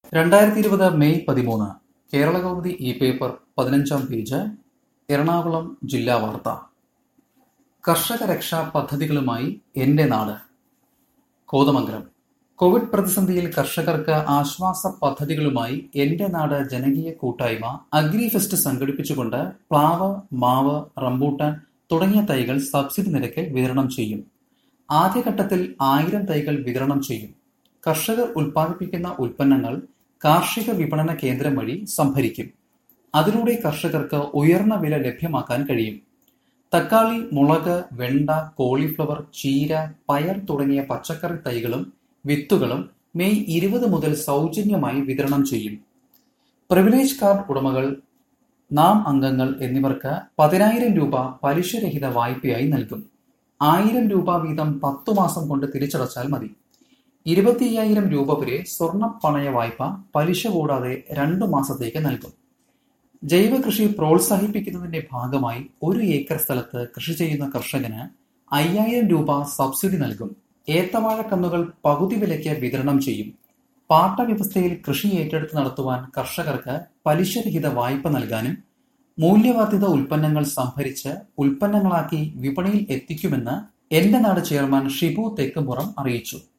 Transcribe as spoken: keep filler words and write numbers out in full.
രണ്ടായിരത്തി ഇരുപത് മെയ് പതിമൂന്ന് കേരളകൗമുദി ഈ പേപ്പർ പതിനഞ്ചാം പേജ്. എറണാകുളം ജില്ലാ വാർത്ത. കർഷക രക്ഷാ പദ്ധതികളുമായി എന്റെ നാട്. കോതമംഗലം. കോവിഡ് പ്രതിസന്ധിയിൽ കർഷകർക്ക് ആശ്വാസ പദ്ധതികളുമായി എന്റെ നാട് ജനകീയ കൂട്ടായ്മ അഗ്രി ഫെസ്റ്റ് സംഘടിപ്പിച്ചുകൊണ്ട് പ്ലാവ്, മാവ്, റംബൂട്ടാൻ തുടങ്ങിയ തൈകൾ സബ്സിഡി നിരക്കിൽ വിതരണം ചെയ്യും. ആദ്യഘട്ടത്തിൽ ആയിരം തൈകൾ വിതരണം ചെയ്യും. കർഷകർ ഉൽപ്പാദിപ്പിക്കുന്ന ഉൽപ്പന്നങ്ങൾ കാർഷിക വിപണന കേന്ദ്രം വഴി സംഭരിക്കും. അതിലൂടെ കർഷകർക്ക് ഉയർന്ന വില ലഭ്യമാക്കാൻ കഴിയും. തക്കാളി, മുളക്, വെണ്ട, കോളിഫ്ലവർ, ചീര, പയർ തുടങ്ങിയ പച്ചക്കറി തൈകളും വിത്തുകളും മെയ് ഇരുപത് മുതൽ സൗജന്യമായി വിതരണം ചെയ്യും. പ്രിവിലേജ് കാർഡ് ഉടമകൾ, നാം അംഗങ്ങൾ എന്നിവർക്ക് പതിനായിരം രൂപ പലിശരഹിത വായ്പയായി നൽകും. ആയിരം രൂപ വീതം പത്തു മാസം കൊണ്ട് തിരിച്ചടച്ചാൽ മതി. ഇരുപത്തി അയ്യായിരം രൂപ വരെ സ്വർണ്ണ പണയ വായ്പ പലിശ കൂടാതെ രണ്ടു മാസത്തേക്ക് നൽകും. ജൈവ കൃഷി പ്രോത്സാഹിപ്പിക്കുന്നതിന്റെ ഭാഗമായി ഒരു ഏക്കർ സ്ഥലത്ത് കൃഷി ചെയ്യുന്ന കർഷകന് അയ്യായിരം രൂപ സബ്സിഡി നൽകും. ഏത്തവാഴക്കന്നുകൾ പകുതി വിലയ്ക്ക് വിതരണം ചെയ്യും. പാട്ടവ്യവസ്ഥയിൽ കൃഷി ഏറ്റെടുത്ത് നടത്തുവാൻ കർഷകർക്ക് പലിശരഹിത വായ്പ നൽകാനും മൂല്യവർദ്ധിത ഉൽപ്പന്നങ്ങൾ സംഭരിച്ച് ഉൽപ്പന്നങ്ങളാക്കി വിപണിയിൽ എത്തിക്കുമെന്ന് എന്റെ നാട് ചെയർമാൻ ഷിബു തെക്കുംപുറം അറിയിച്ചു.